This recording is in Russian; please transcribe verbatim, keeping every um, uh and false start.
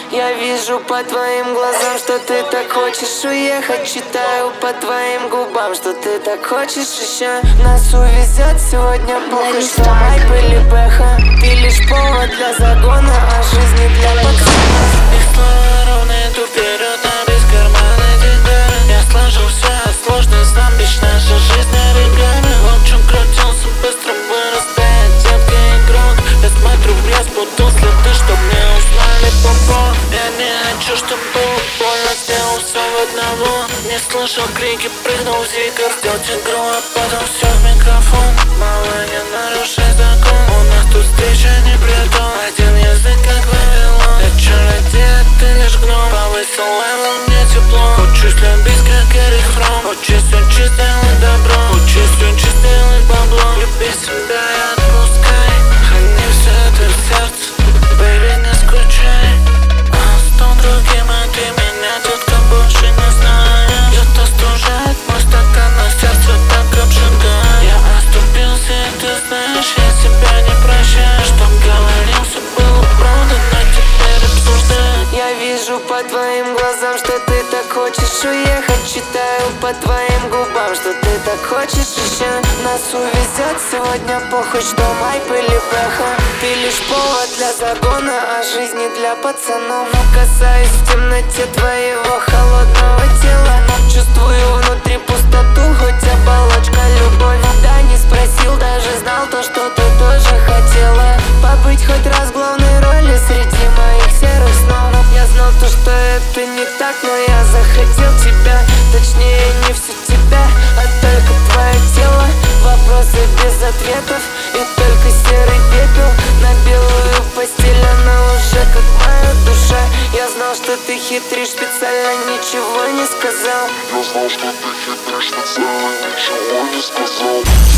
Я вижу по твоим глазам, что ты так хочешь уехать. Читаю по твоим губам, что ты так хочешь еще. Нас увезет сегодня похуй, что Майп или Бэха. Ты лишь повод для загона, а жизни для пацанов. Их слова ровно иду вперед, а без кармана деньгами. Я сложил все от сложных сам, бич наша жизнь оригами. Волчок крутился, быстро вырос, опять детка игрок. Я смотрю в лес, буду следы, чтоб не узнали попо. Я не хочу, чтоб было больно, сделал все в одного. Не слышал крики, прыгнул в зигар, сделать игру, а потом все в микрофон. Мало не нарушай закон, у нас тут встреча не притон. Один язык как Вавилон, я чародей, ты лишь гном. Повысил левел, мне тепло, учусь любить как Эрих Фром. Учусь, учусь делать добро, учусь, учусь делать бабло. Люби себя и отпускай, храни все это в сердце, бэйби, не скучай. А с том другим, а ты меня, детка, больше не знаешь. Это стужает мой стакан, на сердце так обжигает. Я оступился, и ты знаешь, я себя не прощаю. Что говорил, все было правда, но теперь обсуждаю. Я вижу по твоим глазам, что ты так хочешь уехать. Читаю по твоим губам, что ты так хочешь еще. Нас увезет сегодня похуй, что Майп или Бэха. Ты лишь повод для загона, а жизни для пацанов. Но касаюсь в темноте твоего холодного тела. Чувствую внутри пустоту, хоть оболочка любовь. Да, не спросил, даже знал то, что ты тоже хотела. Побыть хоть раз в главной роли среди моих серых снов. Я знал то, что это не так, но я захотел тебя. Точнее, не всю тебя, а только твое тело. Вопросы без ответов и только серый пепел. На белую постель она уже как моя душа. Я знал, что ты хитришь, специально ничего не сказал. Я знал, что ты хитришь, специально ничего не сказал.